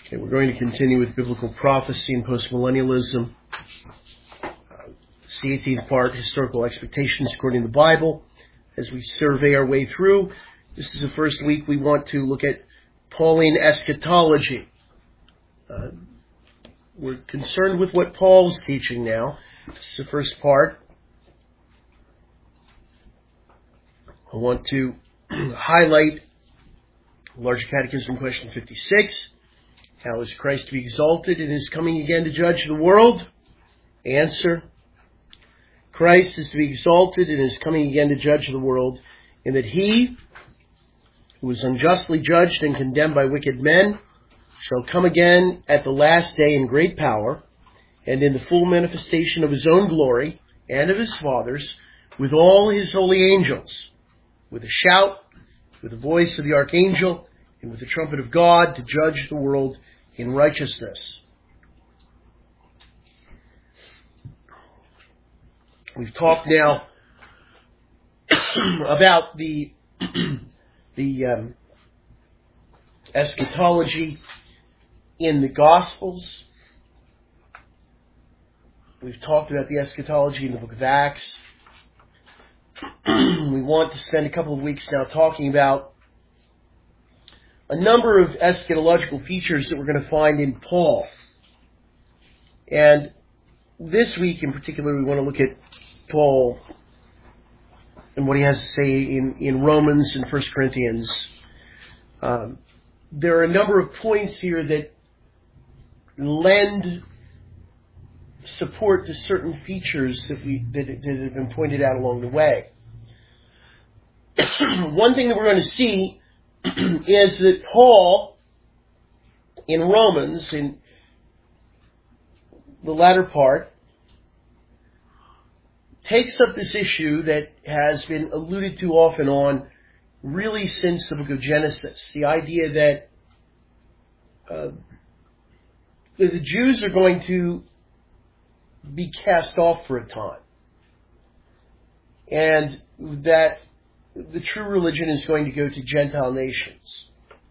Okay, we're going to continue with biblical prophecy and postmillennialism. It's the 18th part, historical expectations according to the Bible. As we survey our way through, this is the first week we want to look at Pauline eschatology. We're concerned with what Paul's teaching now. This is the first part. I want to highlight Larger Catechism question 56. How is Christ to be exalted in his coming again to judge the world? Answer. Christ is to be exalted in his coming again to judge the world, in that he, who was unjustly judged and condemned by wicked men, shall come again at the last day in great power, and in the full manifestation of his own glory and of his Father's, with all his holy angels, with a shout, with the voice of the archangel, and with the trumpet of God, to judge the world in righteousness. We've talked now about the eschatology in the Gospels. We've talked about the eschatology in the book of Acts. We want to spend a couple of weeks now talking about a number of eschatological features that we're going to find in Paul. And this week in particular, we want to look at Paul and what he has to say in Romans and 1 Corinthians. There are a number of points here that lend support to certain features that have been pointed out along the way. One thing that we're going to see is that Paul, in Romans, in the latter part, takes up this issue that has been alluded to off and on really since the book of Genesis. The idea that the Jews are going to be cast off for a time, and that the true religion is going to go to Gentile nations.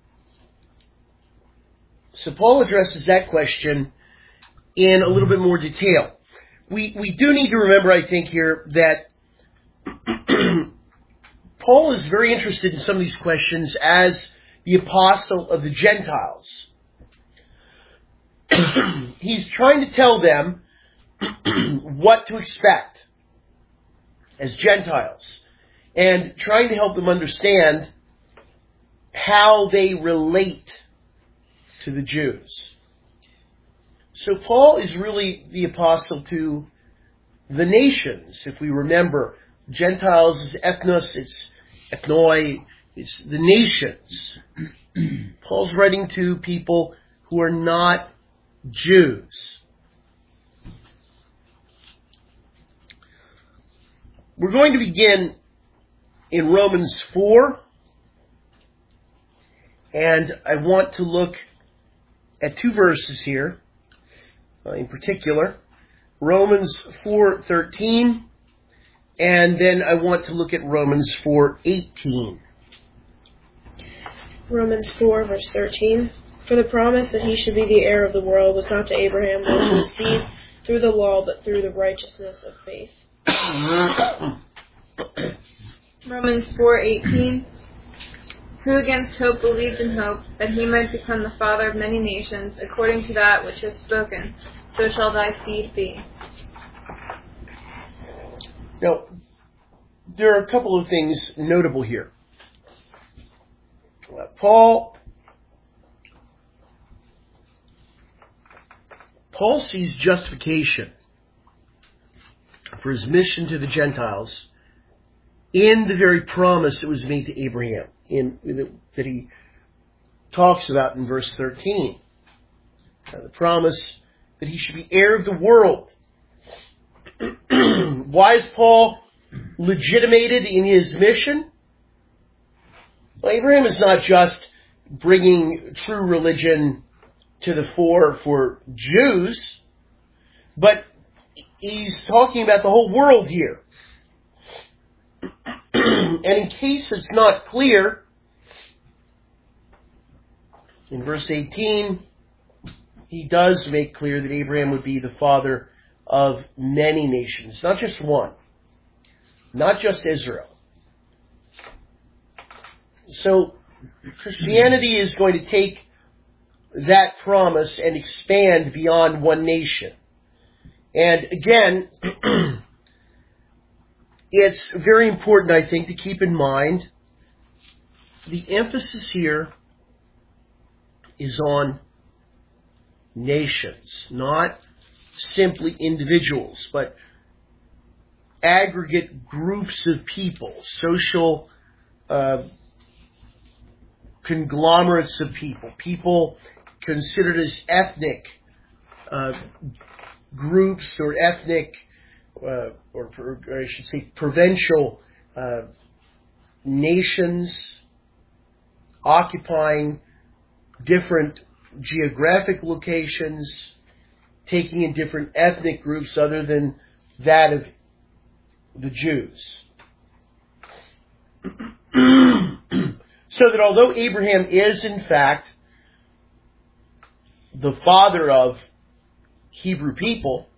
So Paul addresses that question in a little bit more detail. We do need to remember, I think, here that Paul is very interested in some of these questions as the apostle of the Gentiles. He's trying to tell them what to expect as Gentiles, and trying to help them understand how they relate to the Jews. So Paul is really the apostle to the nations. If we remember, Gentiles is ethnos, it's ethnoi, it's the nations. Paul's writing to people who are not Jews. We're going to begin in Romans 4, and I want to look at two verses here in particular. Romans 4:13, and then I want to look at Romans 4:18. Romans 4, verse 13. For the promise that he should be the heir of the world was not to Abraham nor to his seed through the law, but through the righteousness of faith. Romans 4:18. Who against hope believed in hope, that he might become the father of many nations, according to that which is spoken, so shall thy seed be. Now, there are a couple of things notable here. Paul sees justification for his mission to the Gentiles in the very promise that was made to Abraham, that he talks about in verse 13. The promise that he should be heir of the world. Why is Paul legitimated in his mission? Well, Abraham is not just bringing true religion to the fore for Jews, but he's talking about the whole world here. And in case it's not clear, in verse 18, he does make clear that Abraham would be the father of many nations, not just one, not just Israel. So Christianity is going to take that promise and expand beyond one nation. And again, it's very important, I think, to keep in mind the emphasis here is on nations, not simply individuals, but aggregate groups of people, social conglomerates of people, people considered as ethnic groups or ethnic, or I should say provincial nations occupying different geographic locations, taking in different ethnic groups other than that of the Jews. So that although Abraham is in fact the father of Hebrew people,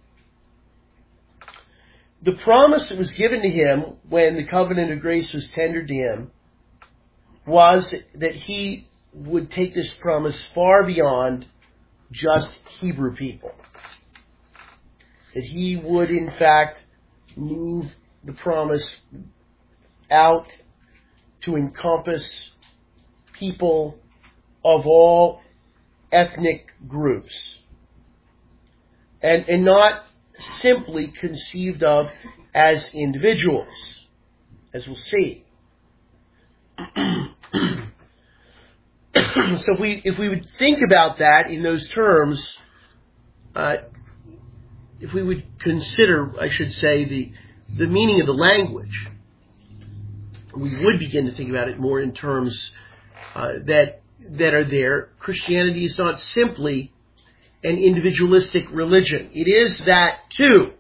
the promise that was given to him when the covenant of grace was tendered to him was that he would take this promise far beyond just Hebrew people. That he would in fact move the promise out to encompass people of all ethnic groups. And not simply conceived of as individuals, as we'll see. So if we would think about that in those terms, if we would consider, I should say, the meaning of the language, we would begin to think about it more in terms that are there. Christianity is not simply an individualistic religion. It is that too.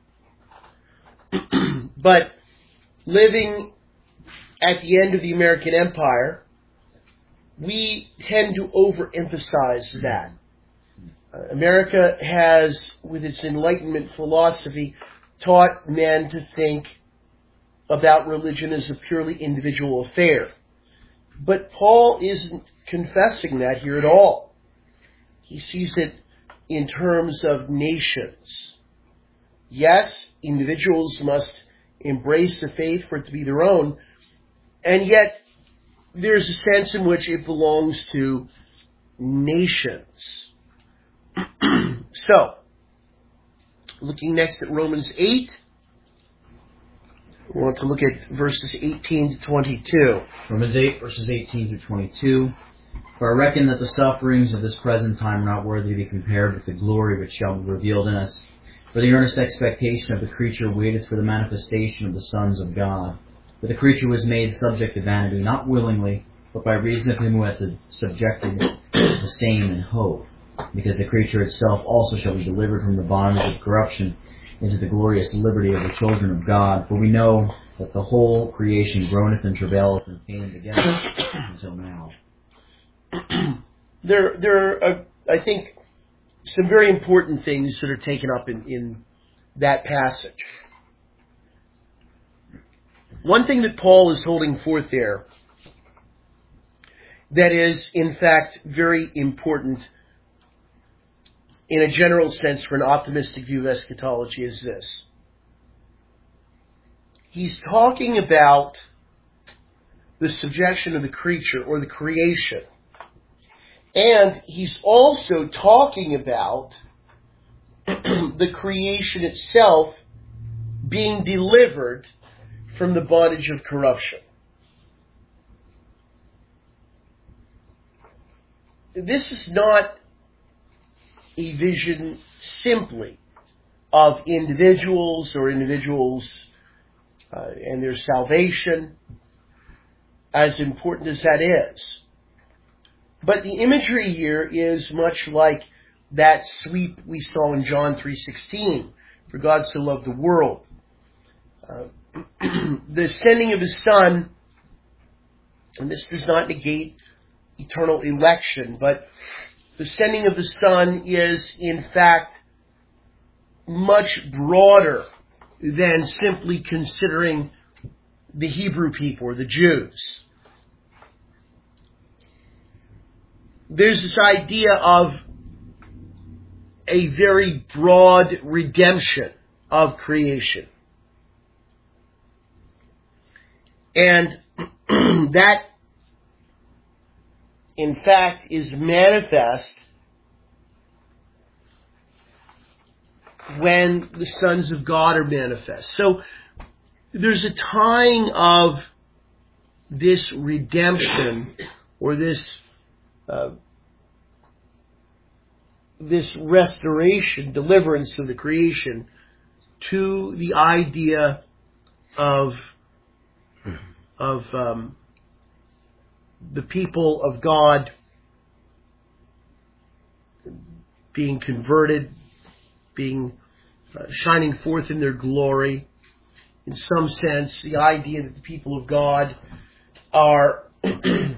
But living at the end of the American Empire, we tend to overemphasize that. America has, with its Enlightenment philosophy, taught men to think about religion as a purely individual affair. But Paul isn't confessing that here at all. He sees it in terms of nations. Yes, individuals must embrace the faith for it to be their own, and yet there's a sense in which it belongs to nations. So, looking next at Romans 8, we want to look at verses 18 to 22. Romans 8, verses 18 through 22. For I reckon that the sufferings of this present time are not worthy to be compared with the glory which shall be revealed in us. For the earnest expectation of the creature waiteth for the manifestation of the sons of God. For the creature was made subject to vanity, not willingly, but by reason of him who hath subjected the same in hope. Because the creature itself also shall be delivered from the bondage of corruption into the glorious liberty of the children of God. For we know that the whole creation groaneth and travaileth in pain together until now. There are, I think, some very important things that are taken up in that passage. One thing that Paul is holding forth there that is, in fact, very important in a general sense for an optimistic view of eschatology is this. He's talking about the subjection of the creature or the creation. And he's also talking about the creation itself being delivered from the bondage of corruption. This is not a vision simply of individuals or individuals and their salvation, as important as that is. But the imagery here is much like that sweep we saw in John 3:16, for God so loved the world. The sending of His Son, and this does not negate eternal election, but the sending of the Son is, in fact, much broader than simply considering the Hebrew people or the Jews. There's this idea of a very broad redemption of creation. And that, in fact, is manifest when the sons of God are manifest. So there's a tying of this redemption or this restoration, deliverance of the creation to the idea of the people of God being converted, being shining forth in their glory. In some sense, the idea that the people of God are the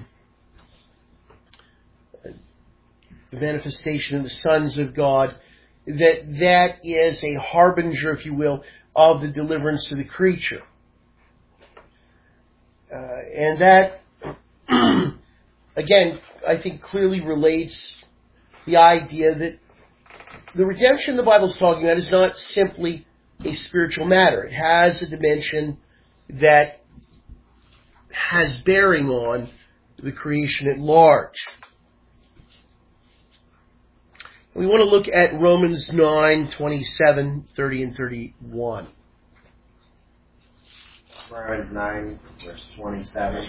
manifestation of the sons of God, that is a harbinger, if you will, of the deliverance of the creature. And that, again, I think clearly relates the idea that the redemption the Bible is talking about is not simply a spiritual matter. It has a dimension that has bearing on the creation at large. We want to look at Romans 9:27, 30, and 31. Romans 9, verse 27.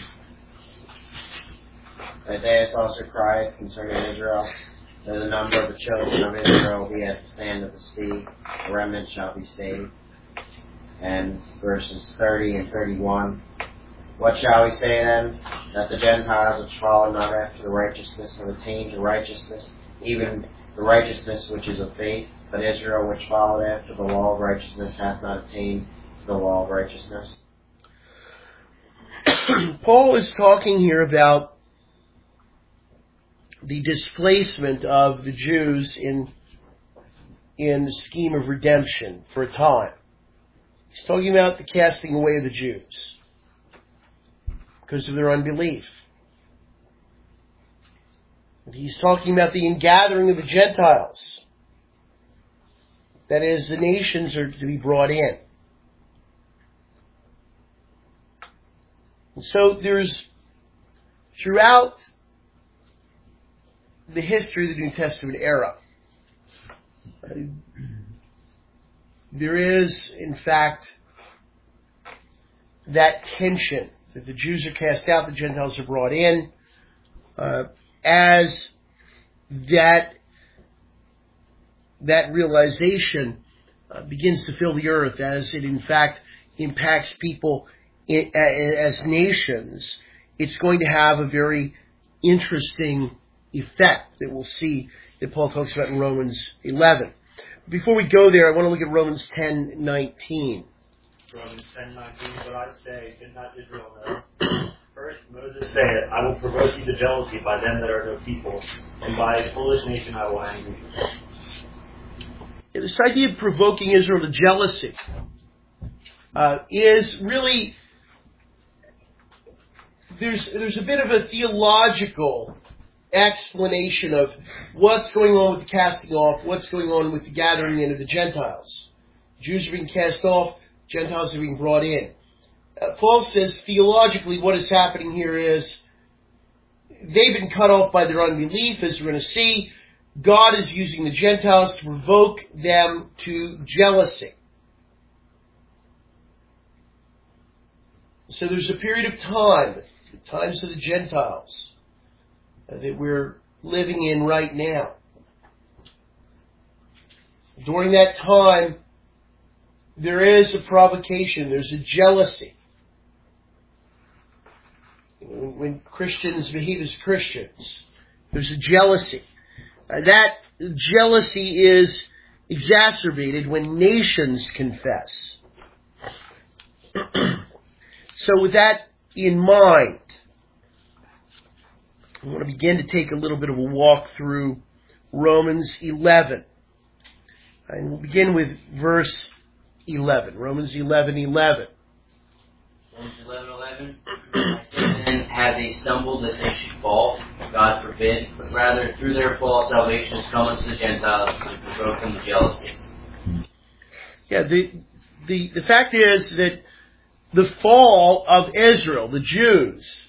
Isaiah also cried concerning Israel, that the number of the children of Israel will be as the sand of the sea, a remnant shall be saved. And verses 30 and 31. What shall we say then? That the Gentiles which follow not after the righteousness have attained to righteousness, even the righteousness which is of faith, but Israel which followed after the law of righteousness hath not attained to the law of righteousness. Paul is talking here about the displacement of the Jews in the scheme of redemption for a time. He's talking about the casting away of the Jews because of their unbelief. And he's talking about the ingathering of the Gentiles. That is, the nations are to be brought in. And so there's, throughout the history of the New Testament era, there is, in fact, that tension that the Jews are cast out, the Gentiles are brought in, as that realization begins to fill the earth, as it in fact impacts people as nations. It's going to have a very interesting effect that we'll see that Paul talks about in Romans 11. Before we go there, I want to look at Romans 10:19. Romans 10:19, but I say, did not Israel know? First, Moses said, I will provoke you to jealousy by them that are no people, and by a foolish nation I will anger you. This idea of provoking Israel to jealousy is really, there's a bit of a theological explanation of what's going on with the casting off, what's going on with the gathering in of the Gentiles. Jews are being cast off, Gentiles are being brought in. Paul says theologically what is happening here is they've been cut off by their unbelief, as we're going to see. God is using the Gentiles to provoke them to jealousy. So there's a period of time, the times of the Gentiles, that we're living in right now. During that time, there is a provocation, there's a jealousy. When Christians behave as Christians, there's a jealousy. That jealousy is exacerbated when nations confess. So with that in mind, I want to begin to take a little bit of a walk through Romans 11. And we'll begin with verse 11. Romans 11:11. Romans 11:11. I say then, have they stumbled that they should fall? God forbid. But rather, through their fall, salvation has come unto the Gentiles to provoke them to jealousy. Yeah, the fact is that the fall of Israel, the Jews,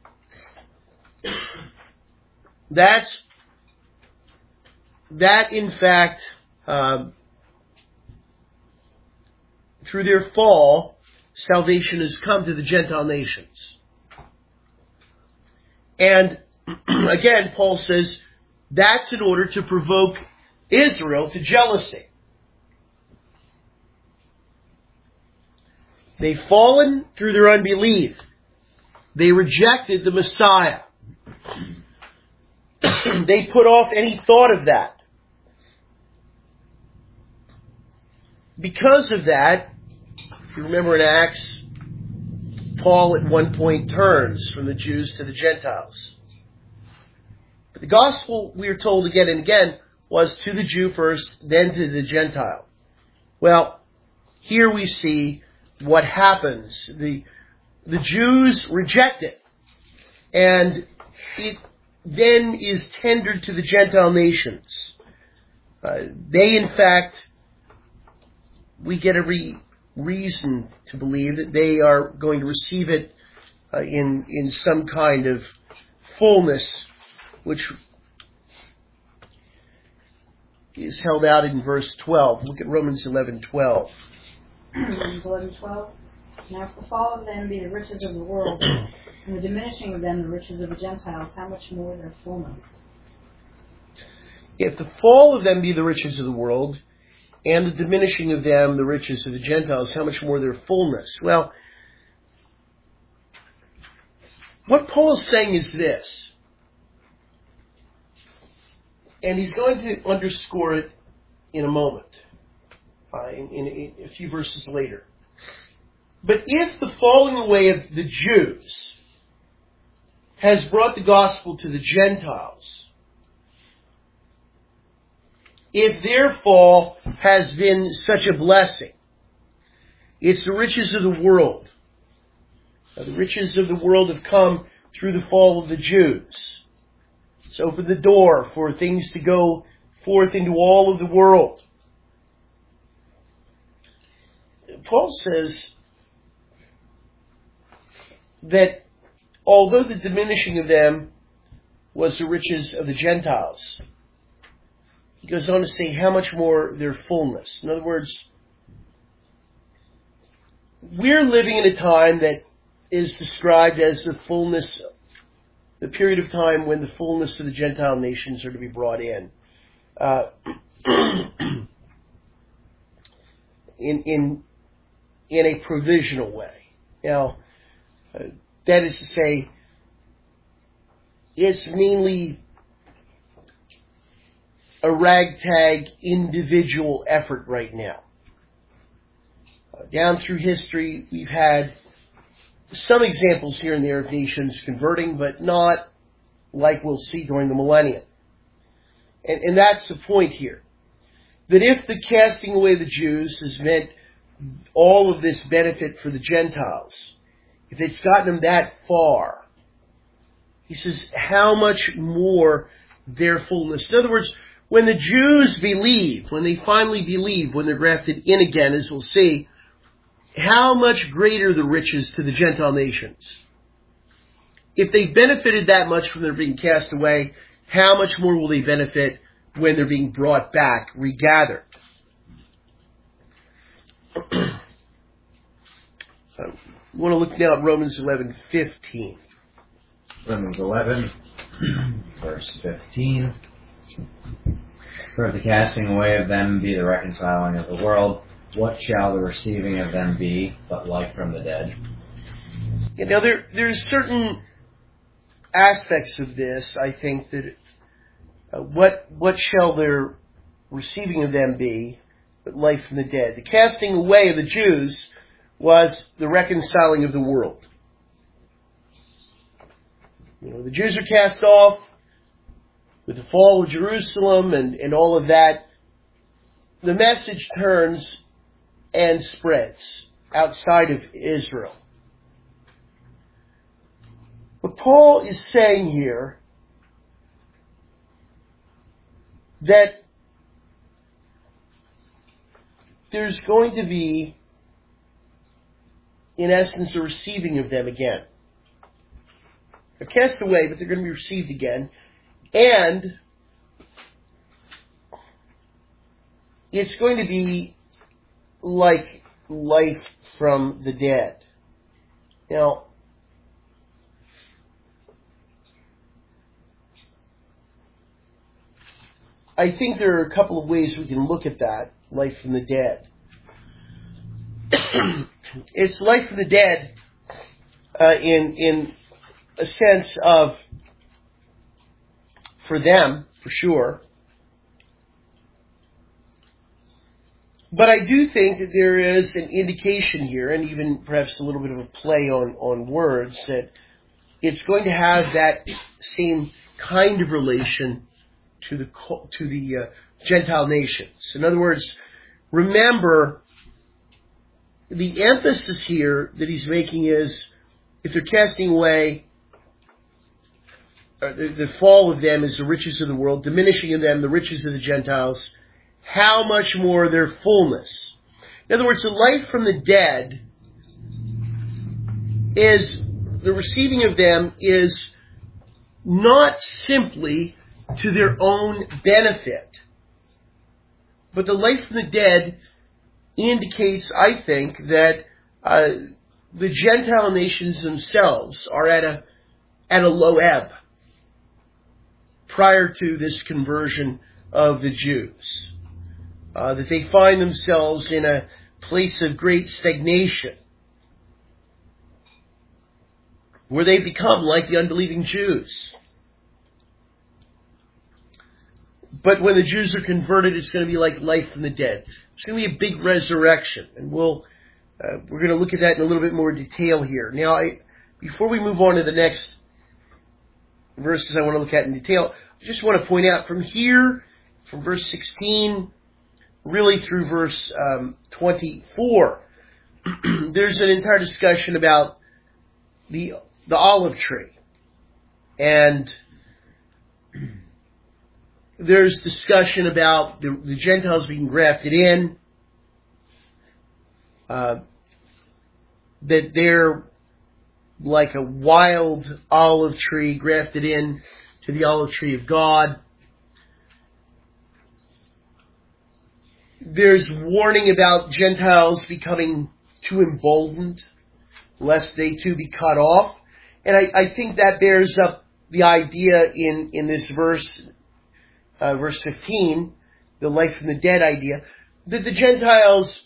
that in fact, through their fall, salvation has come to the Gentile nations. And again, Paul says that's in order to provoke Israel to jealousy. They've fallen through their unbelief. They rejected the Messiah. They put off any thought of that. Because of that, if you remember in Acts, Paul at one point turns from the Jews to the Gentiles. But the gospel, we are told again and again, was to the Jew first, then to the Gentile. Well, here we see what happens. The Jews reject it, and it then is tendered to the Gentile nations. They, in fact, we get every reason to believe that they are going to receive it in some kind of fullness, which is held out in verse 12. Look at Romans 11:12. Romans 11:12. Now if the fall of them be the riches of the world, and the diminishing of them the riches of the Gentiles, how much more their fullness? If the fall of them be the riches of the world, and the diminishing of them the riches of the Gentiles, how much more their fullness? Well, what Paul is saying is this, and he's going to underscore it in a moment, in a few verses later. But if the falling away of the Jews has brought the gospel to the Gentiles, if their fall has been such a blessing, it's the riches of the world. Now, the riches of the world have come through the fall of the Jews. It's opened the door for things to go forth into all of the world. Paul says that although the diminishing of them was the riches of the Gentiles, he goes on to say how much more their fullness. In other words, we're living in a time that is described as the fullness, the period of time when the fullness of the Gentile nations are to be brought in. In a provisional way. Now, that is to say, it's mainly a ragtag individual effort right now. Down through history, we've had some examples here and there of nations converting, but not like we'll see during the millennium. And that's the point here. That if the casting away of the Jews has meant all of this benefit for the Gentiles, if it's gotten them that far, he says, how much more their fullness. In other words, when the Jews believe, when they finally believe, when they're grafted in again, as we'll see, how much greater the riches to the Gentile nations. If they benefited that much from their being cast away, how much more will they benefit when they're being brought back, regathered? We want to look now at Romans 11:15. Romans 11, verse 15. For if the casting away of them be the reconciling of the world, what shall the receiving of them be but life from the dead? You know, there's certain aspects of this, I think, that what shall their receiving of them be but life from the dead? The casting away of the Jews was the reconciling of the world. You know, the Jews are cast off, with the fall of Jerusalem and all of that, the message turns and spreads outside of Israel. What Paul is saying here, that there's going to be, in essence, a receiving of them again. They're cast away, but they're going to be received again. And it's going to be like life from the dead. Now, I think there are a couple of ways we can look at that, life from the dead. It's life from the dead in a sense of, for them, for sure. But I do think that there is an indication here, and even perhaps a little bit of a play on words, that it's going to have that same kind of relation to the Gentile nations. In other words, remember, the emphasis here that he's making is, if they're casting away, or the fall of them is the riches of the world, diminishing in them the riches of the Gentiles, how much more their fullness. In other words, the life from the dead is, the receiving of them is not simply to their own benefit, but the life from the dead indicates, I think, that the Gentile nations themselves are at a low ebb prior to this conversion of the Jews. That they find themselves in a place of great stagnation, where they become like the unbelieving Jews. But when the Jews are converted, it's going to be like life from the dead. It's going to be a big resurrection, and we're going to look at that in a little bit more detail here. Now, before we move on to the next verses I want to look at in detail, I just want to point out from here, from verse 16, really through verse 24, there's an entire discussion about the olive tree. And there's discussion about the Gentiles being grafted in, that they're like a wild olive tree grafted in to the olive tree of God. There's warning about Gentiles becoming too emboldened, lest they too be cut off. And I think that bears up the idea in this verse, verse 15, the life from the dead idea, that the Gentiles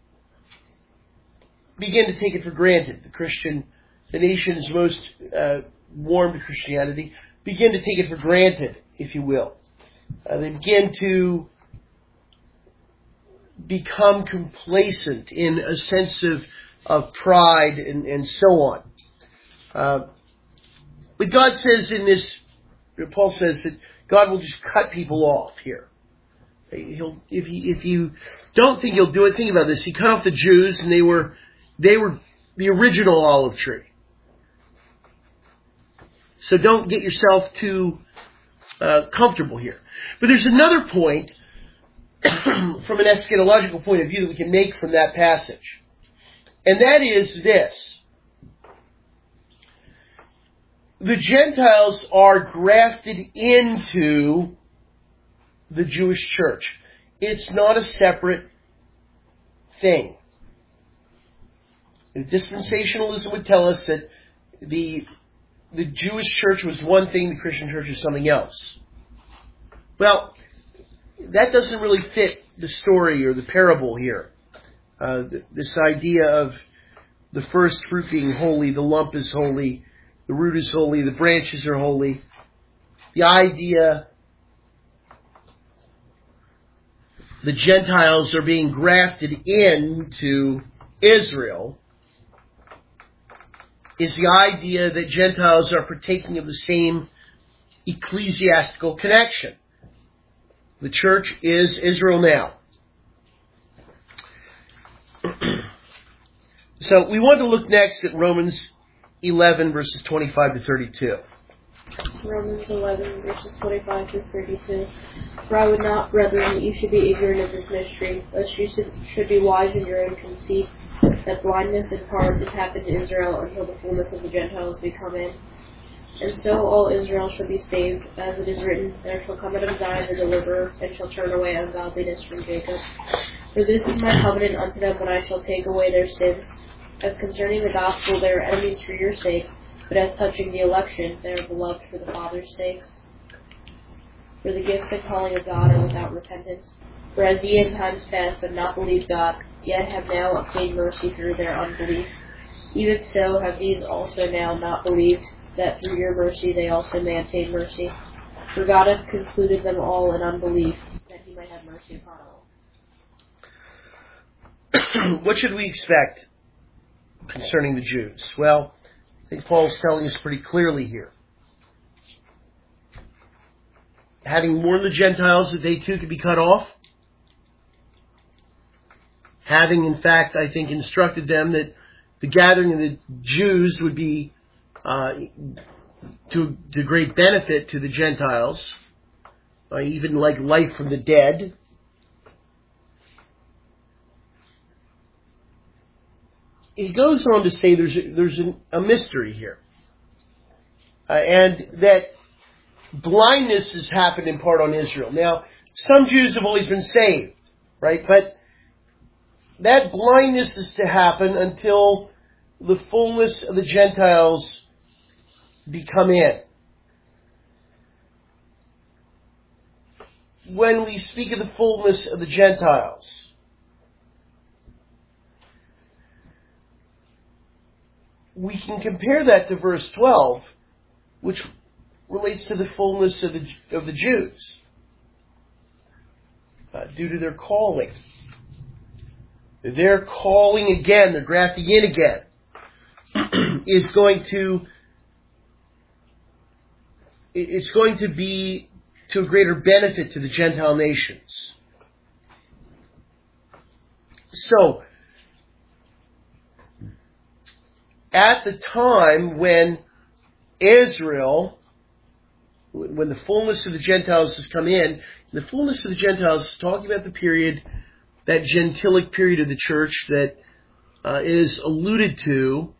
begin to take it for granted. The nations most warm to Christianity, begin to take it for granted, if you will. They begin to become complacent in a sense of pride and so on. But God says in this, Paul says that God will just cut people off here. If you don't think he'll do it, think about this. He cut off the Jews, and they were the original olive tree. So don't get yourself too comfortable here. But there's another point from an eschatological point of view that we can make from that passage. And that is this. The Gentiles are grafted into the Jewish church. It's not a separate thing. Dispensationalism would tell us that the Jewish church was one thing, the Christian church was something else. Well, that doesn't really fit the story or the parable here. This idea of the first fruit being holy, the lump is holy, the root is holy, the branches are holy. The idea the Gentiles are being grafted into Israel is the idea that Gentiles are partaking of the same ecclesiastical connection. The church is Israel now. So we want to look next at Romans 11, verses 25 to 32. Romans 11, verses 25 through 32. For I would not, brethren, that you should be ignorant of this mystery, lest you should be wise in your own conceits, that blindness in part has happened to Israel until the fullness of the Gentiles be come in. And so all Israel shall be saved, as it is written, there shall come out of Zion the deliverer, and shall turn away ungodliness from Jacob. For this is my covenant unto them when I shall take away their sins. As concerning the gospel, they are enemies for your sake, but as touching the election, they are beloved for the Father's sakes. For the gifts and calling of God are without repentance. For as ye in times past have not believed God, yet have now obtained mercy through their unbelief, even so have these also now not believed, that through your mercy they also may obtain mercy. For God hath concluded them all in unbelief, that he might have mercy upon all. What should we expect concerning the Jews? Well, I think Paul's telling us pretty clearly here. Having warned the Gentiles that they too could be cut off, having in fact, I think, instructed them that the gathering of the Jews would be to great benefit to the Gentiles, even like life from the dead. He goes on to say there's a mystery here, and that blindness has happened in part on Israel. Now, some Jews have always been saved, right? But that blindness is to happen until the fullness of the Gentiles become in. When we speak of the fullness of the Gentiles, we can compare that to verse 12, which relates to the fullness of the Jews, due to their calling. Their calling again, their grafting in again, is going to be to a greater benefit to the Gentile nations. So, at the time when Israel, when the fullness of the Gentiles has come in, the fullness of the Gentiles is talking about the period, that gentilic period of the church that is alluded to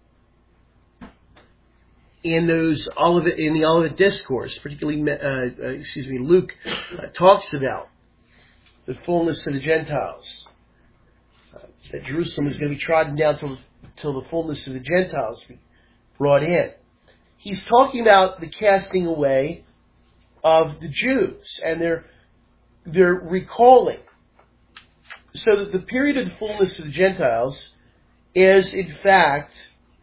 in the Olivet Discourse, particularly, Luke talks about the fullness of the Gentiles. That Jerusalem is going to be trodden down till the fullness of the Gentiles be brought in. He's talking about the casting away of the Jews and their recalling. So that the period of the fullness of the Gentiles is, in fact,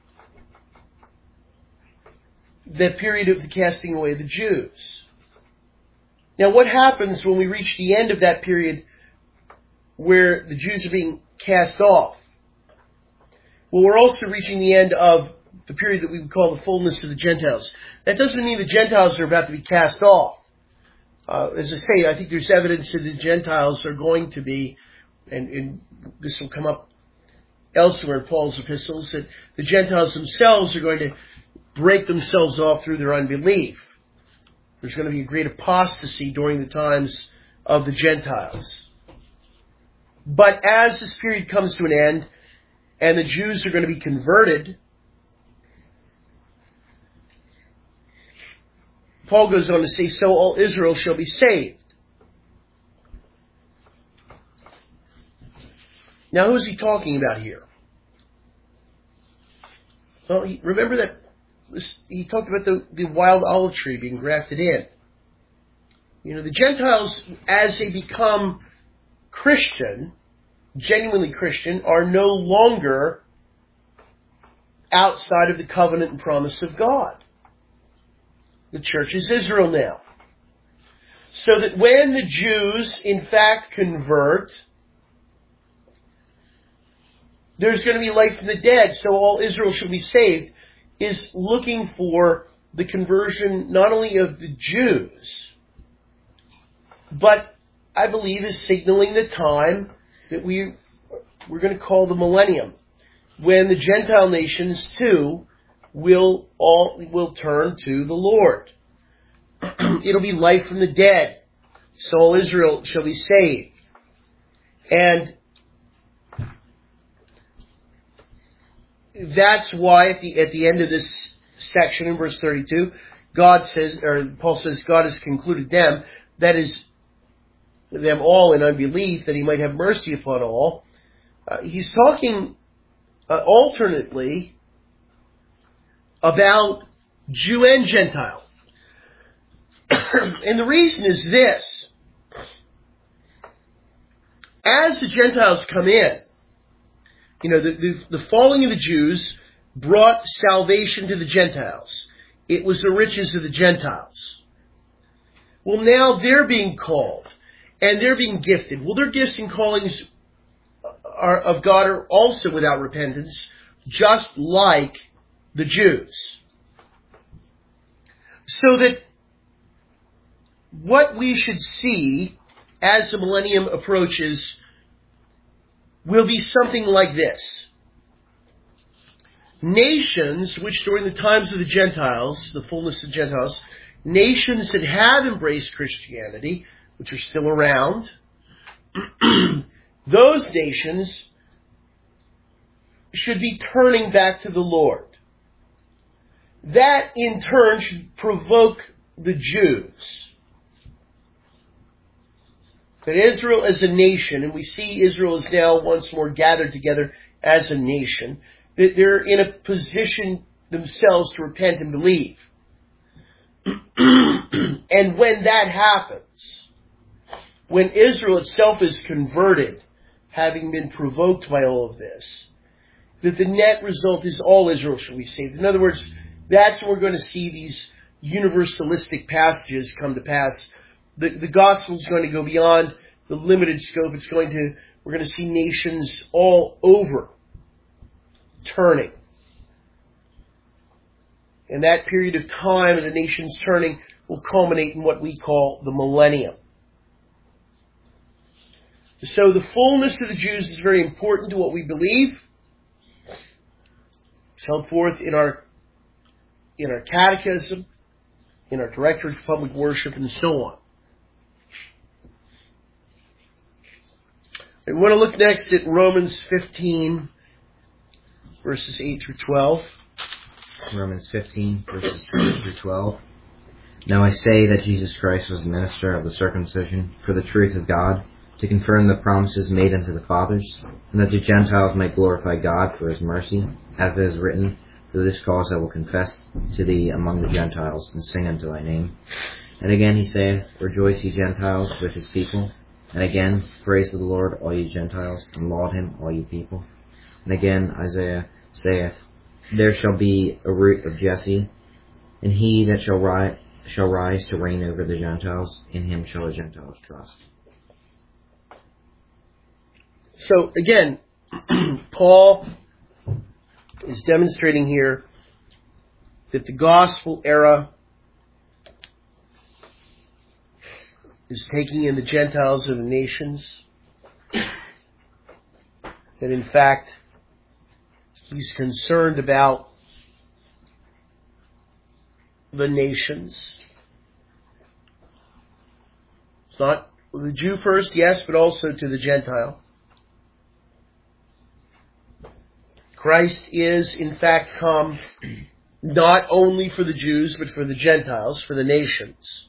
the period of the casting away of the Jews. Now, what happens when we reach the end of that period where the Jews are being cast off? Well, we're also reaching the end of the period that we would call the fullness of the Gentiles. That doesn't mean the Gentiles are about to be cast off. As I say, I think there's evidence that the Gentiles are going to be, and this will come up elsewhere in Paul's epistles, that the Gentiles themselves are going to break themselves off through their unbelief. There's going to be a great apostasy during the times of the Gentiles. But as this period comes to an end, and the Jews are going to be converted, Paul goes on to say, so all Israel shall be saved. Now, who is he talking about here? Well, remember that he talked about the wild olive tree being grafted in. You know, the Gentiles, as they become Christian, genuinely Christian, are no longer outside of the covenant and promise of God. The church is Israel now. So that when the Jews, in fact, convert, there's going to be life from the dead, so all Israel shall be saved, is looking for the conversion not only of the Jews, but I believe is signaling the time that we're going to call the millennium, when the Gentile nations too will turn to the Lord. It'll be life from the dead. So all Israel shall be saved. And that's why at the end of this section in verse 32, Paul says, God has concluded them, that is, them all in unbelief, that he might have mercy upon all. He's talking alternately about Jew and Gentile. And the reason is this. As the Gentiles come in, the falling of the Jews brought salvation to the Gentiles. It was the riches of the Gentiles. Well, now they're being called, and they're being gifted. Well, their gifts and callings of God are also without repentance, just like the Jews. So that what we should see as the millennium approaches will be something like this. Nations, which during the times of the Gentiles, the fullness of the Gentiles, nations that have embraced Christianity, which are still around, those nations should be turning back to the Lord. That in turn should provoke the Jews. That Israel as a nation, and we see Israel is now once more gathered together as a nation, that they're in a position themselves to repent and believe. And when that happens, when Israel itself is converted, having been provoked by all of this, that the net result is all Israel shall be saved. In other words, that's when we're going to see these universalistic passages come to pass. The gospel is going to go beyond the limited scope. We're going to see nations all over turning. And that period of time of the nations turning will culminate in what we call the millennium. So the fullness of the Jews is very important to what we believe. It's held forth in our catechism, in our directory for public worship, and so on. We want to look next at Romans 15, verses 8 through 12. Romans 15, verses 8 through 12. Now I say that Jesus Christ was the minister of the circumcision for the truth of God, to confirm the promises made unto the fathers, and that the Gentiles might glorify God for his mercy, as it is written, For this cause I will confess to thee among the Gentiles, and sing unto thy name. And again he saith, Rejoice ye Gentiles with his people. And again, Praise the Lord, all ye Gentiles, and laud him, all ye people. And again Isaiah saith, There shall be a root of Jesse, and he that shall rise to reign over the Gentiles, in him shall the Gentiles trust. So again, Paul is demonstrating here that the gospel era is taking in the Gentiles of the nations. That in fact, he's concerned about the nations. It's not the Jew first, yes, but also to the Gentile. Christ is, in fact, come not only for the Jews, but for the Gentiles, for the nations.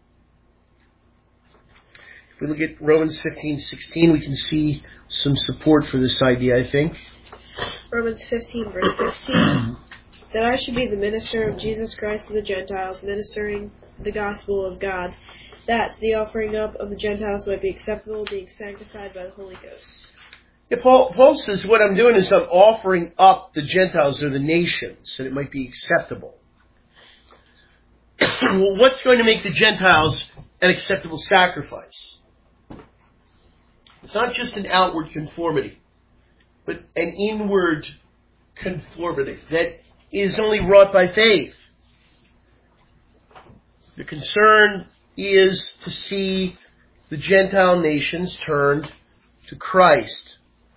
If we look at Romans 15:16, we can see some support for this idea, I think. Romans 15, verse 16. That I should be the minister of Jesus Christ to the Gentiles, ministering the gospel of God, that the offering up of the Gentiles might be acceptable, being sanctified by the Holy Ghost. Yeah, Paul says, what I'm doing is I'm offering up the Gentiles or the nations, that it might be acceptable. Well, what's going to make the Gentiles an acceptable sacrifice? It's not just an outward conformity, but an inward conformity that is only wrought by faith. The concern is to see the Gentile nations turned to Christ.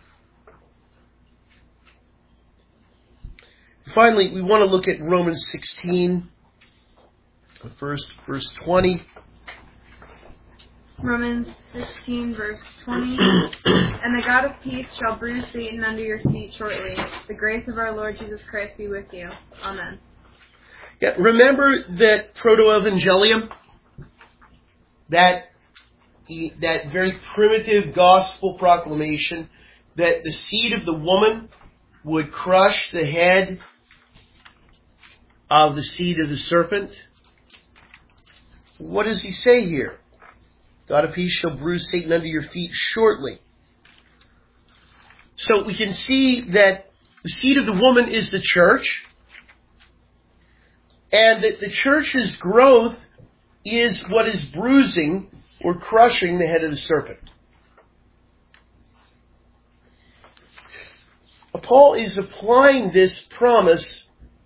Finally, we want to look at Romans 16, verse 20. Romans 16, verse 20. And the God of peace shall bruise Satan under your feet shortly. The grace of our Lord Jesus Christ be with you. Amen. Yeah, remember that proto-evangelium? That very primitive gospel proclamation that the seed of the woman would crush the head of the seed of the serpent? What does he say here? God of peace shall bruise Satan under your feet shortly. So we can see that the seed of the woman is the church, and that the church's growth is what is bruising or crushing the head of the serpent. Paul is applying this promise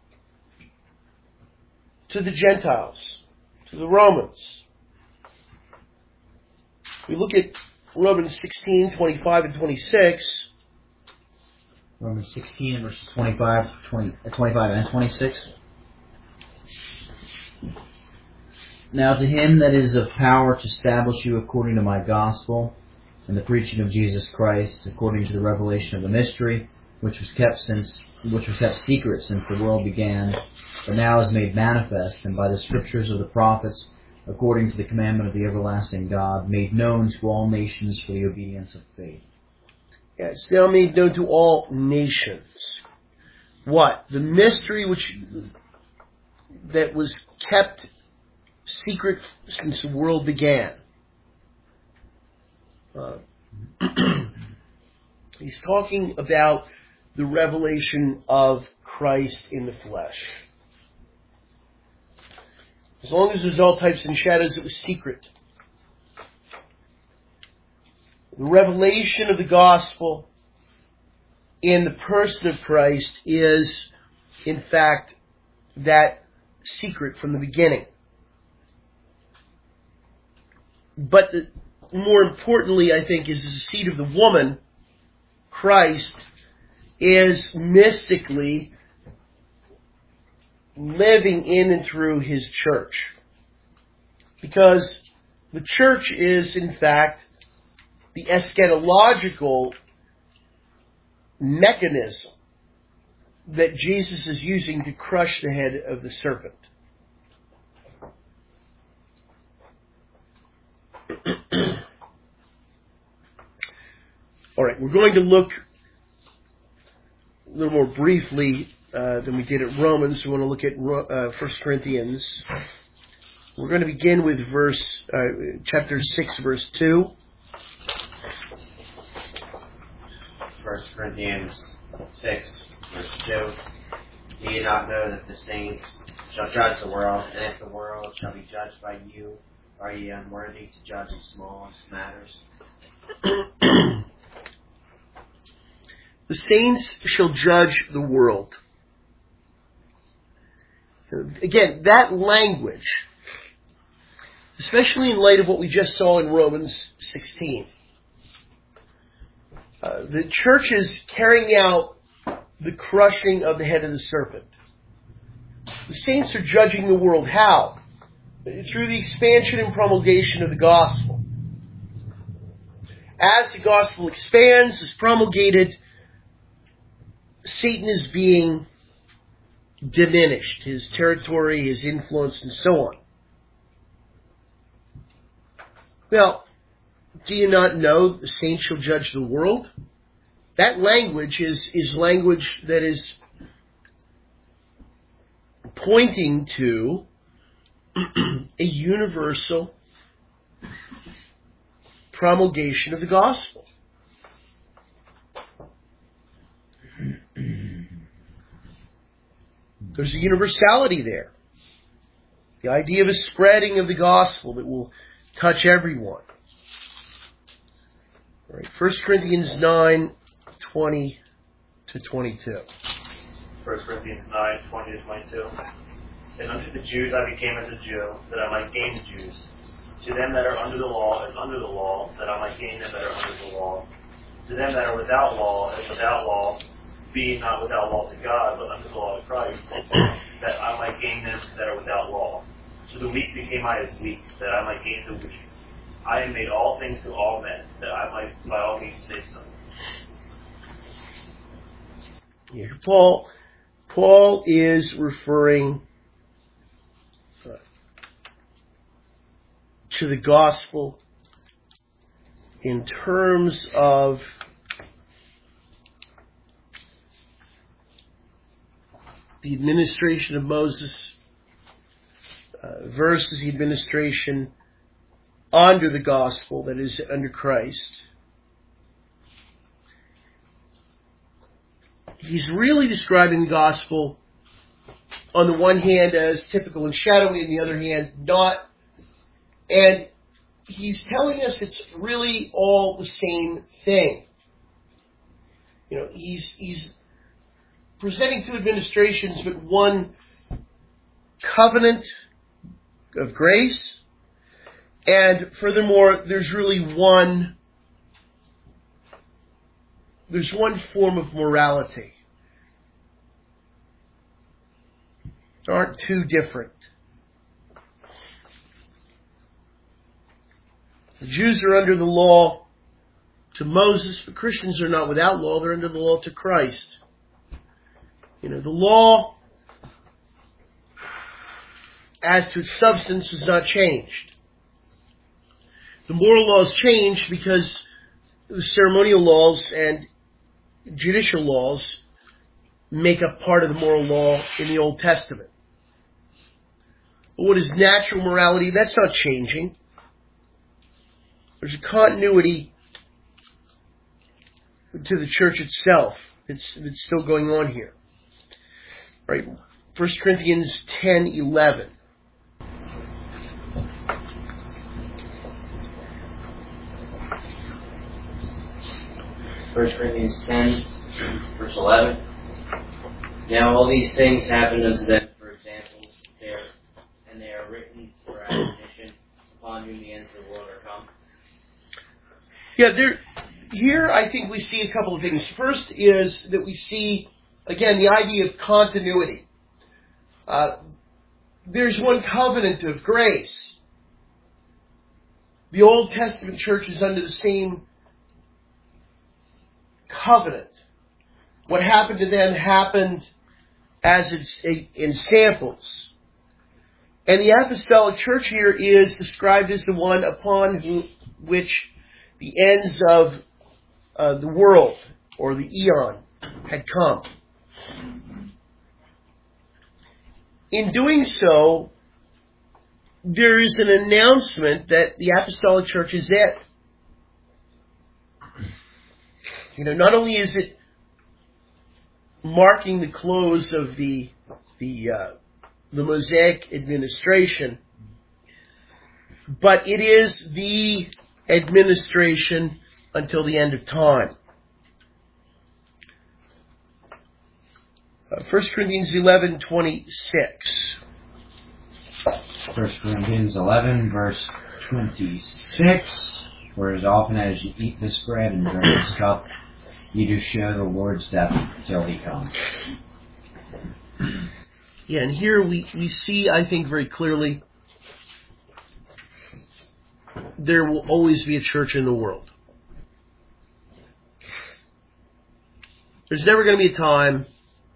to the Gentiles, to the Romans. We look at Romans 16, 25 and 26. Romans 16 verses 25 and 26. Now to him that is of power to establish you according to my gospel and the preaching of Jesus Christ, according to the revelation of the mystery, which was kept secret since the world began, but now is made manifest, and by the scriptures of the prophets, according to the commandment of the everlasting God, made known to all nations for the obedience of faith. Yeah, it's now made known to all nations. What? The mystery that was kept secret since the world began. He's talking about the revelation of Christ in the flesh. As long as there's all types and shadows, it was secret. The revelation of the gospel in the person of Christ is, in fact, that secret from the beginning. But more importantly, I think, is the seed of the woman, Christ, is mystically living in and through his church. Because the church is, in fact, the eschatological mechanism that Jesus is using to crush the head of the serpent. All right, we're going to look a little more briefly than we did at Romans. We want to look at 1 Corinthians. We're going to begin with chapter 6, verse 2. 1 Corinthians 6, verse 2. Do you not know that the saints shall judge the world, and if the world shall be judged by you, are ye unworthy to judge the smallest matters? The saints shall judge the world. Again, that language, especially in light of what we just saw in Romans 16. The church is carrying out the crushing of the head of the serpent. The saints are judging the world. How? Through the expansion and promulgation of the gospel. As the gospel expands, is promulgated, Satan is being diminished, his territory, his influence, and so on. Well, do you not know the saints shall judge the world? That language is language that is pointing to a universal promulgation of the gospel. There's a universality there. The idea of a spreading of the gospel that will touch everyone. All right, 1 Corinthians 9, 20 to 22. 1 Corinthians 9, 20 to 22. And unto the Jews I became as a Jew, that I might gain the Jews. To them that are under the law, as under the law, that I might gain them that are under the law. To them that are without law, as without law, being not without law to God, but under the law of Christ, that I might gain them that are without law. To the weak became I as weak, that I might gain the weak. I have made all things to all men, that I might by all means save some. Here, Paul is referring to the gospel in terms of the administration of Moses versus the administration under the gospel, that is, under Christ. He's really describing the gospel on the one hand as typical and shadowy, on the other hand not. And he's telling us it's really all the same thing. You know, he's presenting two administrations, but one covenant of grace, and furthermore, there's one form of morality. There aren't two different. The Jews are under the law to Moses, but Christians are not without law, they're under the law to Christ. You know, the law, as to its substance, has not changed. The moral laws changed because the ceremonial laws and judicial laws make up part of the moral law in the Old Testament. But what is natural morality? That's not changing. There's a continuity to the church itself. It's still going on here. Right? 1 Corinthians 10:11. First Corinthians 10, verse 11. Now all these things happened unto them for examples, and they are written for admonition, upon whom the ends of the world are come. Yeah, here I think we see a couple of things. First is that we see, again, the idea of continuity. There's one covenant of grace. The Old Testament church is under the same covenant. What happened to them happened as in samples. And the apostolic church here is described as the one upon which the ends of the world, or the eon, had come. In doing so, there is an announcement that the apostolic church is it. You know, not only is it marking the close of the Mosaic administration, but it is the administration until the end of time. 1 Corinthians 11:26. 1 Corinthians 11, verse 26. For as often as you eat this bread and drink this cup, you do show the Lord's death till he comes. Yeah, and here we see, I think, very clearly, there will always be a church in the world. There's never going to be a time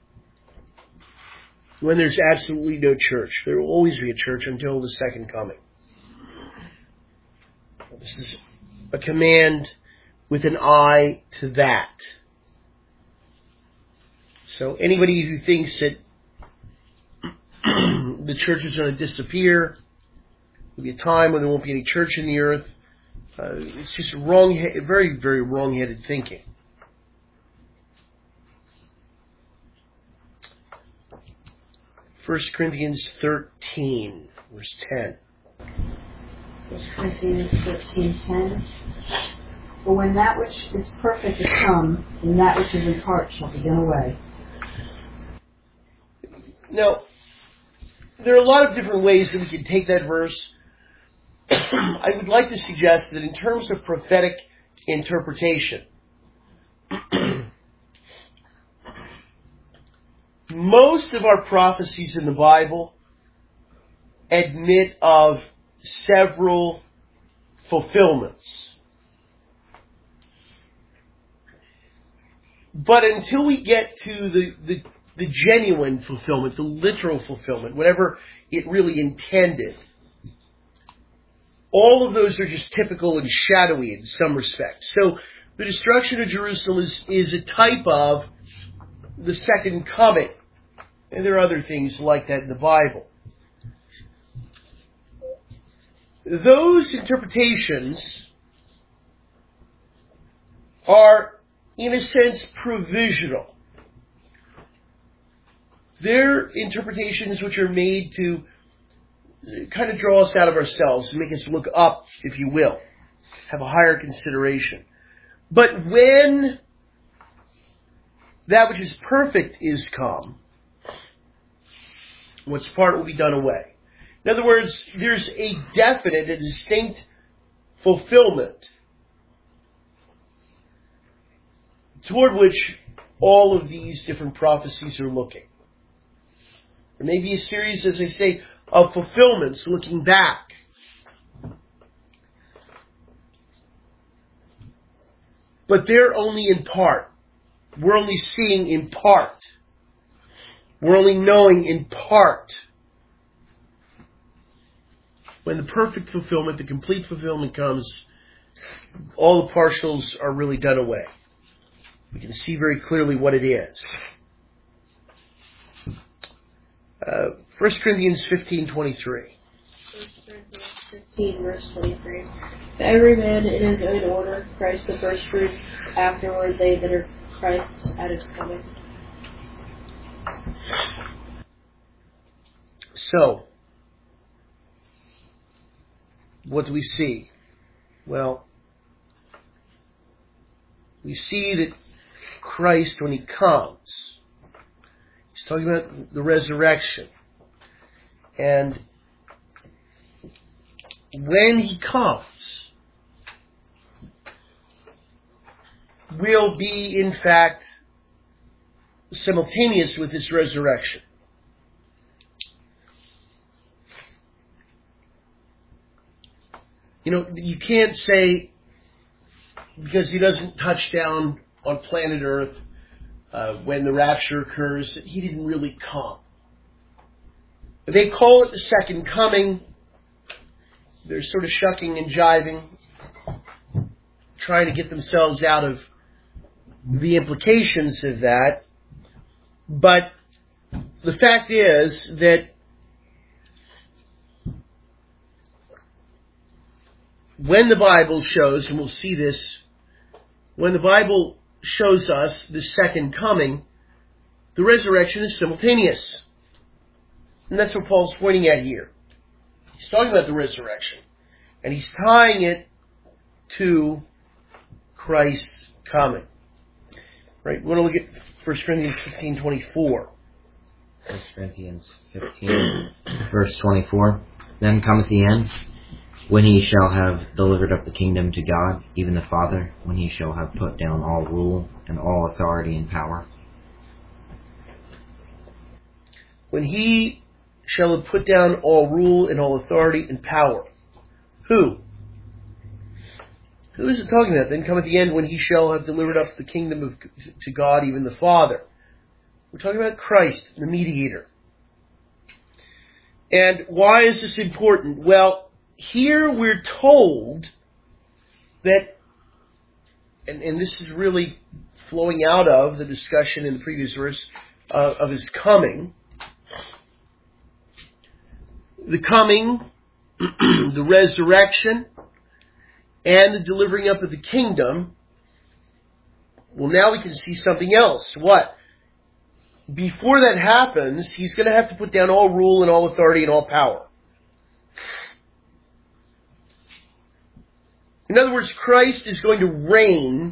when there's absolutely no church. There will always be a church until the second coming. This is a command with an eye to that. So anybody who thinks that the church is going to disappear, there'll be a time when there won't be any church in the earth, it's just very, very wrong-headed thinking. First Corinthians 13, verse 10. 1 Corinthians 13:10. For when that which is perfect is come, then that which is in part shall be done away. Now, there are a lot of different ways that we can take that verse. I would like to suggest that in terms of prophetic interpretation, most of our prophecies in the Bible admit of several fulfillments. But until we get to the genuine fulfillment, the literal fulfillment, whatever it really intended, all of those are just typical and shadowy in some respects. So the destruction of Jerusalem is a type of the second coming. And there are other things like that in the Bible. Those interpretations are, in a sense, provisional. They're interpretations which are made to kind of draw us out of ourselves and make us look up, if you will, have a higher consideration. But when that which is perfect is come, what's part will be done away. In other words, there's a definite, a distinct fulfillment toward which all of these different prophecies are looking. There may be a series, as I say, of fulfillments looking back. But they're only in part. We're only seeing in part. We're only knowing in part. When the perfect fulfillment, the complete fulfillment comes, all the partials are really done away. We can see very clearly what it is. 1 Corinthians 15:23. 1 Corinthians 15, verse 23. To every man in his own order, Christ the first fruits, afterward they that are Christ's at his coming. So, what do we see? Well, we see that Christ, when He comes, He's talking about the resurrection. And when He comes, will be, in fact, simultaneous with this resurrection. You know, you can't say, because He doesn't touch down on planet Earth when the rapture occurs, that He didn't really come. They call it the second coming. They're sort of shucking and jiving, trying to get themselves out of the implications of that. But the fact is that when the Bible shows, and we'll see this, when the Bible shows us the second coming, the resurrection is simultaneous. And that's what Paul's pointing at here. He's talking about the resurrection. And he's tying it to Christ's coming. Right? We're going to look at 1 Corinthians 15:24. 1 Corinthians 15, verse 24. Then cometh the end, when He shall have delivered up the kingdom to God, even the Father, when He shall have put down all rule and all authority and power. When He shall have put down all rule and all authority and power. Who? Who is it talking about? Then cometh the end, when He shall have delivered up the kingdom to God, even the Father. We're talking about Christ, the mediator. And why is this important? Well, here we're told that, and this is really flowing out of the discussion in the previous verse of His coming. The coming, the resurrection, and the delivering up of the kingdom. Well, now we can see something else. What? Before that happens, He's going to have to put down all rule and all authority and all power. In other words, Christ is going to reign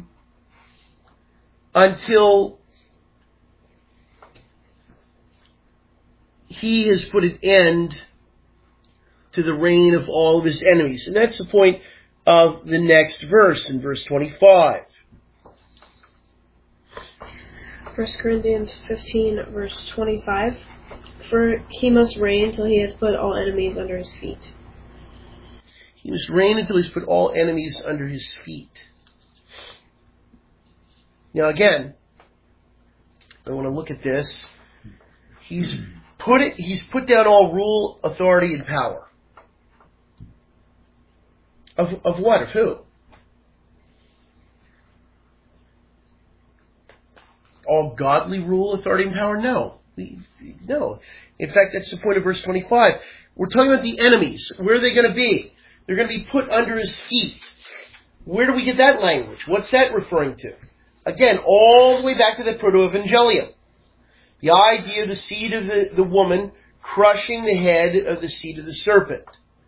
until he has put an end to the reign of all of his enemies. And that's the point of the next verse, in verse 25. 1 Corinthians 15, verse 25. For he must reign till he has put all enemies under his feet. He must reign until he's put all enemies under his feet. Now again, I want to look at this. He's put down all rule, authority, and power. Of what? Of who? All godly rule, authority, and power? No. No. In fact, that's the point of verse 25. We're talking about the enemies. Where are they going to be? They're going to be put under his feet. Where do we get that language? What's that referring to? Again, all the way back to the Proto-Evangelium. The idea of the seed of the woman crushing the head of the seed of the serpent.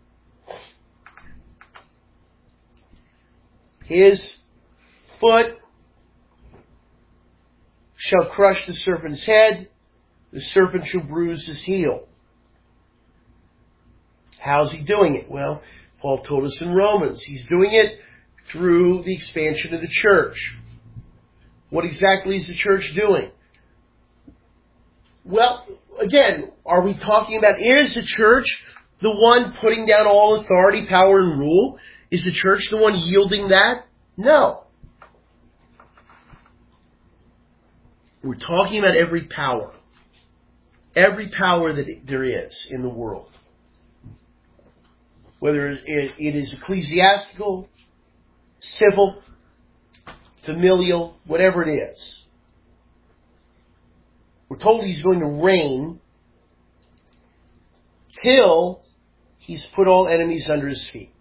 His foot shall crush the serpent's head, the serpent shall bruise his heel. How's he doing it? Well, Paul told us in Romans, he's doing it through the expansion of the church. What exactly is the church doing? Well, again, are we talking about, is the church the one putting down all authority, power, and rule? Is the church the one yielding that? No. We're talking about every power. Every power that there is in the world. Whether it is ecclesiastical, civil, familial, whatever it is. We're told he's going to reign till he's put all enemies under his feet.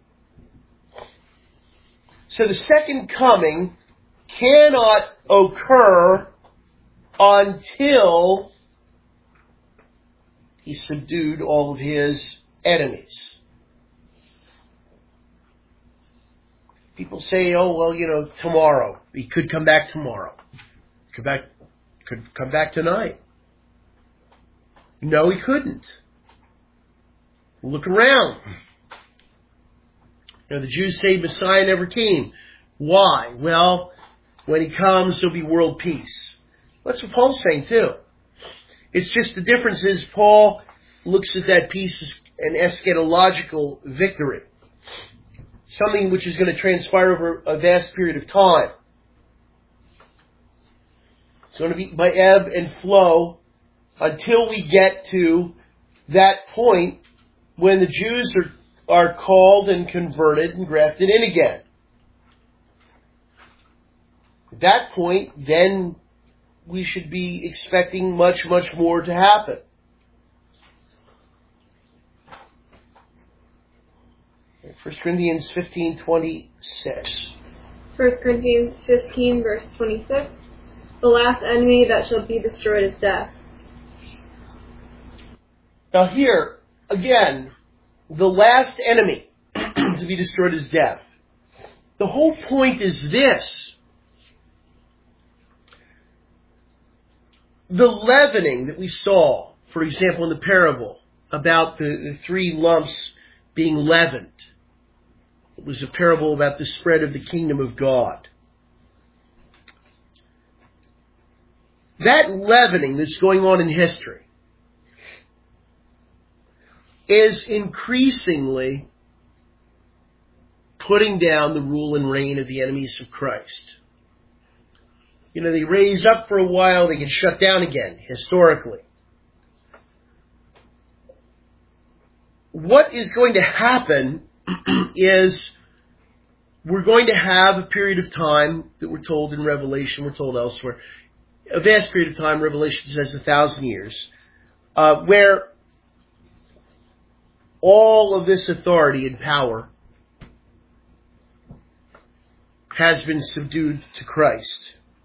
So the second coming cannot occur until he subdued all of his enemies. People say, oh, well, tomorrow. He could come back tomorrow. Could come back tonight. No, he couldn't. Look around. The Jews say Messiah never came. Why? Well, when he comes, there'll be world peace. That's what Paul's saying too. It's just the difference is Paul looks at that peace as an eschatological victory. Something which is going to transpire over a vast period of time. It's going to be by ebb and flow until we get to that point when the Jews are called and converted and grafted in again. At that point, then we should be expecting much, much more to happen. Okay, 1 Corinthians 15:26. 1 Corinthians 15, verse 26. The last enemy that shall be destroyed is death. Now here, again, the last enemy to be destroyed is death. The whole point is this. The leavening that we saw, for example, in the parable about the three lumps being leavened. It was a parable about the spread of the kingdom of God. That leavening that's going on in history is increasingly putting down the rule and reign of the enemies of Christ. They raise up for a while, they get shut down again, historically. What is going to happen is we're going to have a period of time that we're told in Revelation, we're told elsewhere, a vast period of time, Revelation says 1,000 years, where all of this authority and power has been subdued to Christ.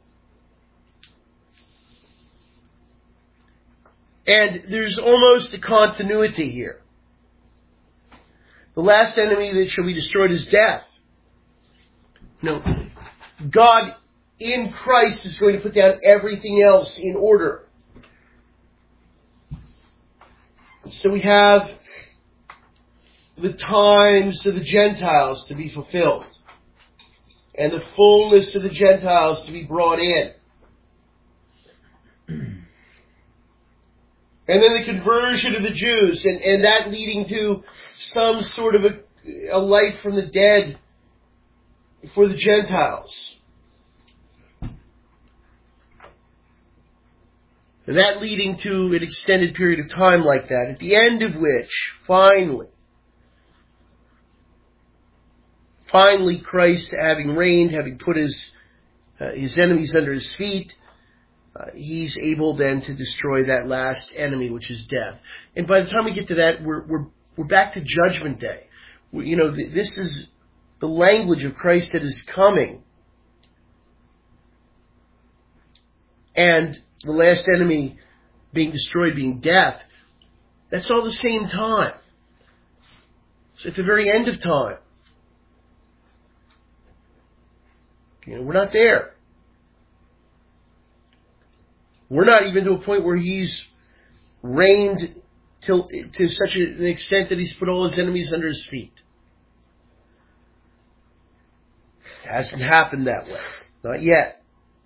And there's almost a continuity here. The last enemy that shall be destroyed is death. No, God in Christ is going to put down everything else in order. So we have the times of the Gentiles to be fulfilled, and the fullness of the Gentiles to be brought in. And then the conversion of the Jews, and that leading to some sort of a life from the dead for the Gentiles. And that leading to an extended period of time like that, at the end of which, finally, Christ, having reigned, having put his enemies under his feet, he's able then to destroy that last enemy, which is death. And by the time we get to that, we're back to Judgment Day. This is the language of Christ that is coming. And the last enemy being destroyed, being death, that's all the same time. It's at the very end of time. We're not there. We're not even to a point where he's reigned to such an extent that he's put all his enemies under his feet. It hasn't happened that way. Not yet.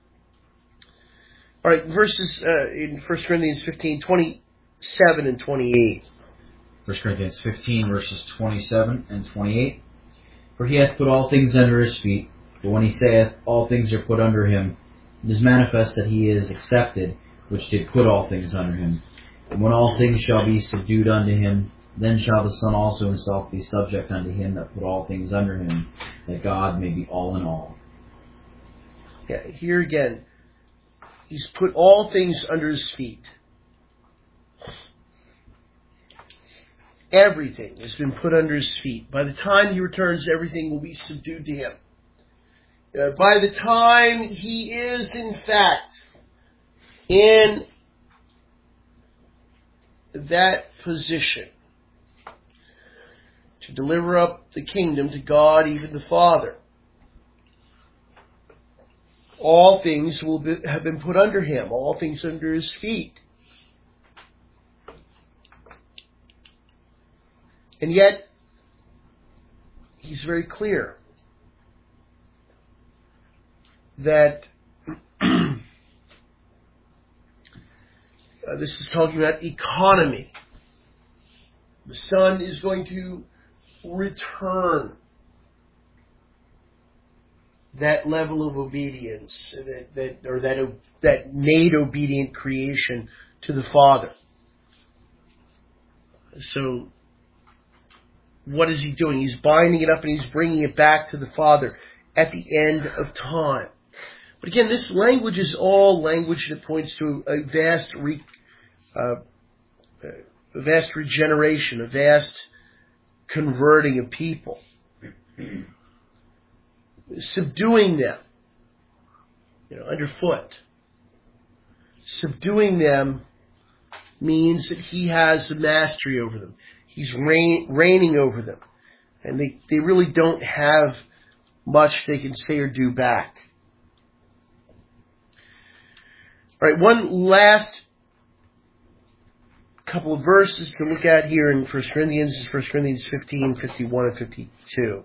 All right, verses in 1 Corinthians 15, 27 and 28. 1 Corinthians 15, verses 27 and 28. For he hath put all things under his feet, but when he saith, all things are put under him, it is manifest that he is accepted, which did put all things under him. And when all things shall be subdued unto him, then shall the Son also himself be subject unto him that put all things under him, that God may be all in all. Yeah, here again, he's put all things under his feet. Everything has been put under his feet. By the time he returns, everything will be subdued to him. By the time he is, in fact, in that position to deliver up the kingdom to God, even the Father, all things will have been put under him, all things under his feet. And yet, he's very clear that this is talking about economy. The Son is going to return that level of obedience, that made obedient creation to the Father. So, what is he doing? He's binding it up and he's bringing it back to the Father at the end of time. But again, this language is all language that points to a vast regeneration, a vast converting of people. Subduing them, underfoot. Subduing them means that he has the mastery over them. He's reigning over them. And they really don't have much they can say or do back. All right, one last couple of verses to look at here in 1 Corinthians is 1 Corinthians 15, 51 and 52.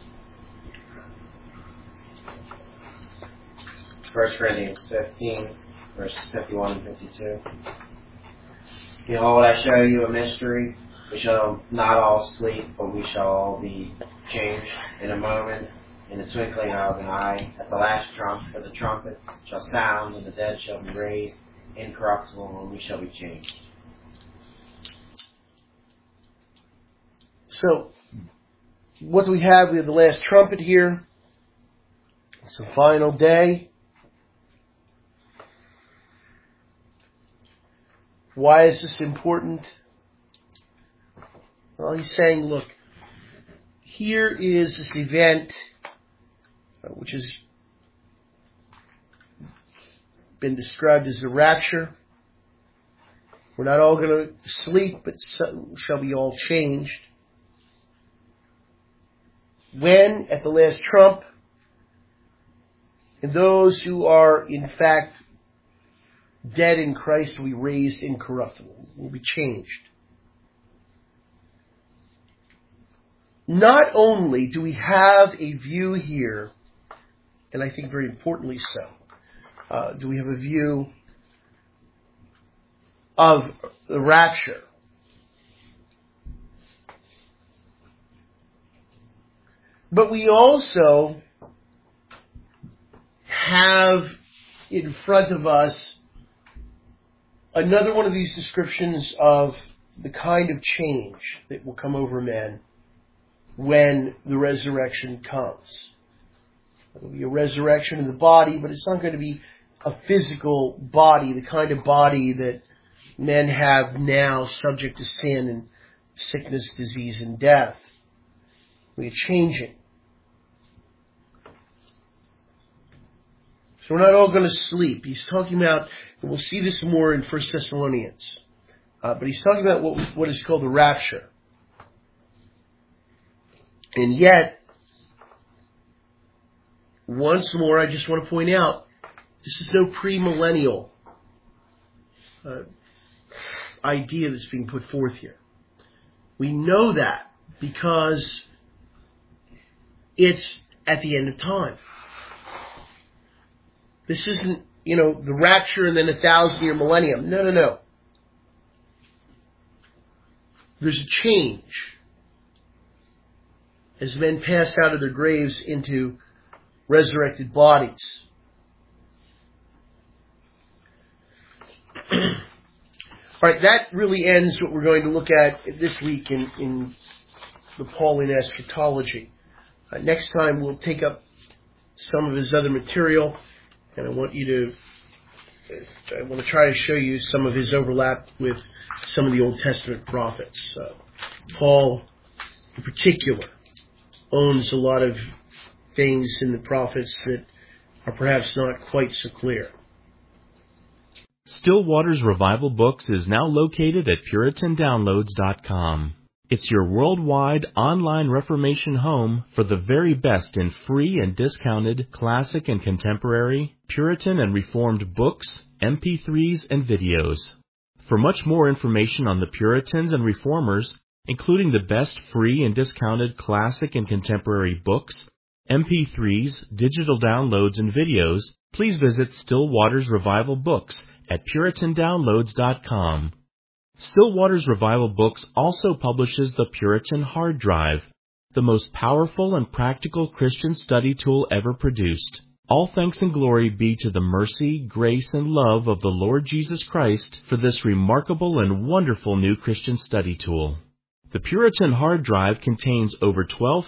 1 Corinthians 15, verses 51 and 52. Behold, I show you a mystery. We shall not all sleep, but we shall all be changed in a moment, in the twinkling of an eye. At the last trump, for the trumpet shall sound, and the dead shall be raised incorruptible, and we shall be changed. So, what do we have? We have the last trumpet here. It's the final day. Why is this important? Well, he's saying, look, here is this event which has been described as the rapture. We're not all going to sleep, but shall be all changed. When, at the last trump, and those who are, in fact, dead in Christ will be raised incorruptible, will be changed. not only do we have a view here, and I think very importantly so, do we have a view of the rapture, but we also have in front of us another one of these descriptions of the kind of change that will come over men when the resurrection comes. There will be a resurrection of the body, but it's not going to be a physical body, the kind of body that men have now, subject to sin and sickness, disease, and death. We're changing. So we're not all going to sleep. He's talking about, and we'll see this more in 1 Thessalonians, but he's talking about what is called the rapture. And yet, once more, I just want to point out, this is no premillennial idea that's being put forth here. We know that because it's at the end of time. This isn't, the rapture and then 1,000-year millennium. No. There's a change as men pass out of their graves into resurrected bodies. All right, that really ends what we're going to look at this week in the Pauline eschatology. Next time we'll take up some of his other material, and I want to try to show you some of his overlap with some of the Old Testament prophets. Paul, in particular, owns a lot of things in the prophets that are perhaps not quite so clear. Still Waters Revival Books is now located at PuritanDownloads.com. It's your worldwide online Reformation home for the very best in free and discounted classic and contemporary, Puritan and Reformed books, MP3s, and videos. For much more information on the Puritans and Reformers, including the best free and discounted classic and contemporary books, MP3s, digital downloads, and videos, please visit Still Waters Revival Books at PuritanDownloads.com. Still Waters Revival Books also publishes the Puritan Hard Drive, the most powerful and practical Christian study tool ever produced. All thanks and glory be to the mercy, grace, and love of the Lord Jesus Christ for this remarkable and wonderful new Christian study tool. The Puritan Hard Drive contains over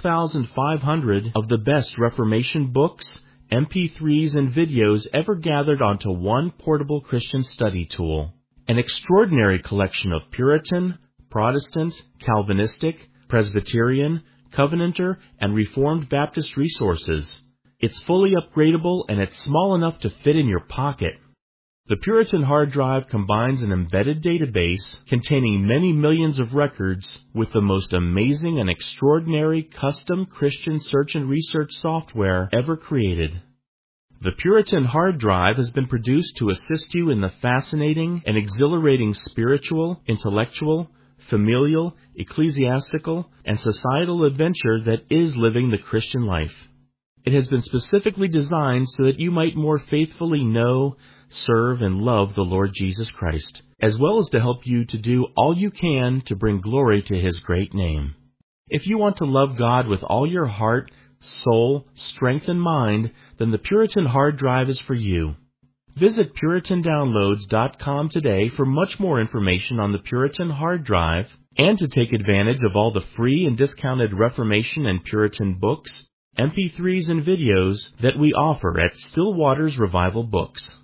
12,500 of the best Reformation books, MP3s, and videos ever gathered onto one portable Christian study tool. An extraordinary collection of Puritan, Protestant, Calvinistic, Presbyterian, Covenanter, and Reformed Baptist resources. It's fully upgradable and it's small enough to fit in your pocket. The Puritan Hard Drive combines an embedded database containing many millions of records with the most amazing and extraordinary custom Christian search and research software ever created. The Puritan Hard Drive has been produced to assist you in the fascinating and exhilarating spiritual, intellectual, familial, ecclesiastical, and societal adventure that is living the Christian life. It has been specifically designed so that you might more faithfully know, serve, and love the Lord Jesus Christ, as well as to help you to do all you can to bring glory to His great name. If you want to love God with all your heart, soul, strength, and mind, then the Puritan Hard Drive is for you. Visit PuritanDownloads.com today for much more information on the Puritan Hard Drive and to take advantage of all the free and discounted Reformation and Puritan books, MP3s, and videos that we offer at Still Waters Revival Books.